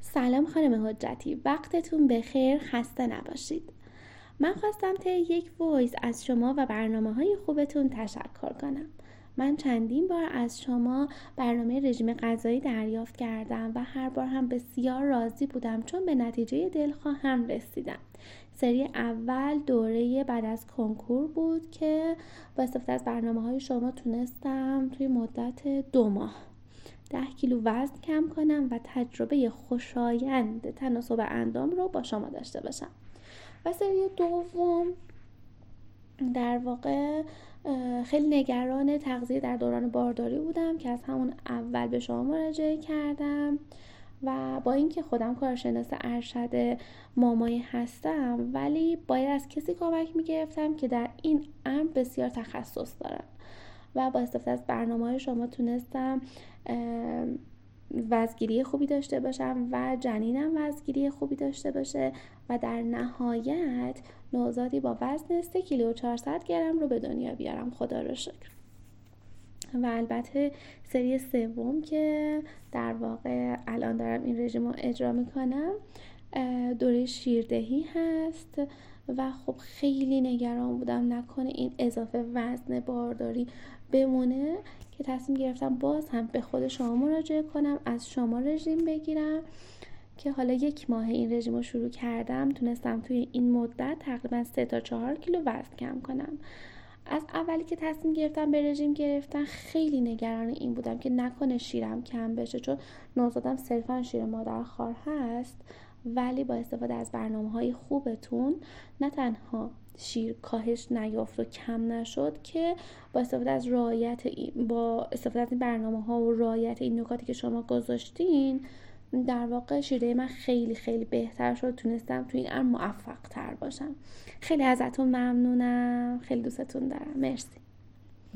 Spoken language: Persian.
سلام خانم حجتی، وقتتون بخیر، خسته نباشید. من خواستم طی یک وایس از شما و برنامه‌های خوبتون تشکر کنم. من چندین بار از شما برنامه رژیم غذایی دریافت کردم و هر بار هم بسیار راضی بودم چون به نتیجه دلخواهم رسیدم. سری اول دوره بعد از کنکور بود که با استفاده از برنامه‌های شما تونستم توی مدت 2 ماه 10 کیلو وزن کم کنم و تجربه خوشایند تناسب اندام رو با شما داشته باشم. و سری دوم در واقع خیلی نگران تغذیه در دوران بارداری بودم که از همون اول به شما مراجعه کردم و با اینکه خودم کارشناس ارشد مامایی هستم ولی باید از کسی کمک میگرفتم که در این امر بسیار تخصص دارم و با استفاده از برنامه‌های شما تونستم وزنگیری خوبی داشته باشم و جنینم وزنگیری خوبی داشته باشه و در نهایت نوزادی با وزن 3 کیلو و 400 گرم رو به دنیا بیارم، خدا رو شکر. و البته سری سوم که در واقع الان دارم این رژیم رو اجرا میکنم دوره شیردهی هست و خب خیلی نگران بودم نکنه این اضافه وزن بارداری بمونه که تصمیم گرفتم باز هم به خود شما مراجعه کنم، از شما رژیم بگیرم که حالا 1 ماه این رژیم رو شروع کردم تونستم توی این مدت تقریبا 3 تا 4 کیلو وزن کم کنم. از اولی که تصمیم گرفتم به رژیم گرفتن خیلی نگران این بودم که نکنه شیرم کم بشه چون نوزادم صرفا شیر مادرخوار هست، ولی با استفاده از برنامه‌های خوبتون نه تنها شیر کاهش نیافت و کم نشد که با استفاده از این برنامه‌ها و رعایت این نکاتی که شما گذاشتین در واقع شیره من خیلی خیلی بهتر شد، تونستم توی این امر موفق تر باشم. خیلی ازتون ممنونم، خیلی دوستتون دارم، مرسی.